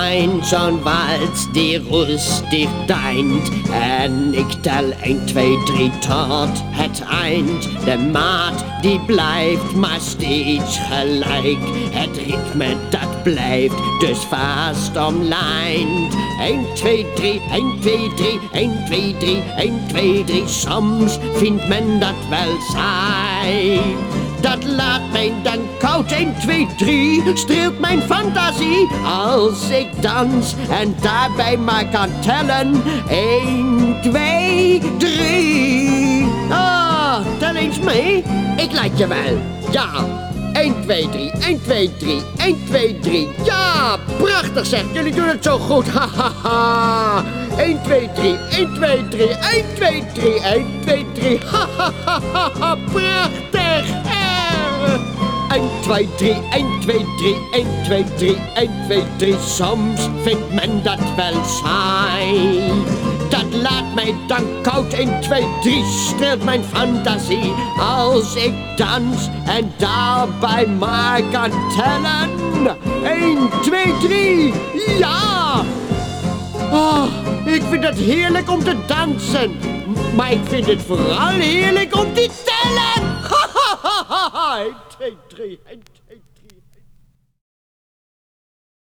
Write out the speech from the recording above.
een zo'n wals die rustig deint. En ik tel 1, 2, 3 tot het eind. De maat die blijft maar steeds gelijk. Het ritme dat blijft dus vast omlijnd. 1, 2, 3, 1, 2, 3, 1, 2, 3, 1, 2, 3. Soms vindt men dat wel saai. Dat laat mij dan koud. 1, 2, 3 streelt mijn fantasie als ik dans en daarbij maar kan tellen. 1, 2, 3. Ah, tel eens mee. Ik laat je wel. Ja. 1, 2, 3, 1, 2, 3, 1, 2, 3. Ja, prachtig zeg. Jullie doen het zo goed. Ha, ha, ha. 1, 2, 3, 1, 2, 3, 1, 2, 3, 1, 2, 3. Ha, ha, ha, ha, ha. Prachtig. 1, 2, 3, 1, 2, 3, 1, 2, 3, 1, 2, 3. Soms vindt men dat wel saai. Dat laat mij dan koud. 1, 2, 3 streelt mijn fantasie als ik dans en daarbij maar kan tellen. 1, 2, 3, ja! Oh, ik vind het heerlijk om te dansen. Maar ik vind het vooral heerlijk om te tellen. 1, 2, 3, 1, 2.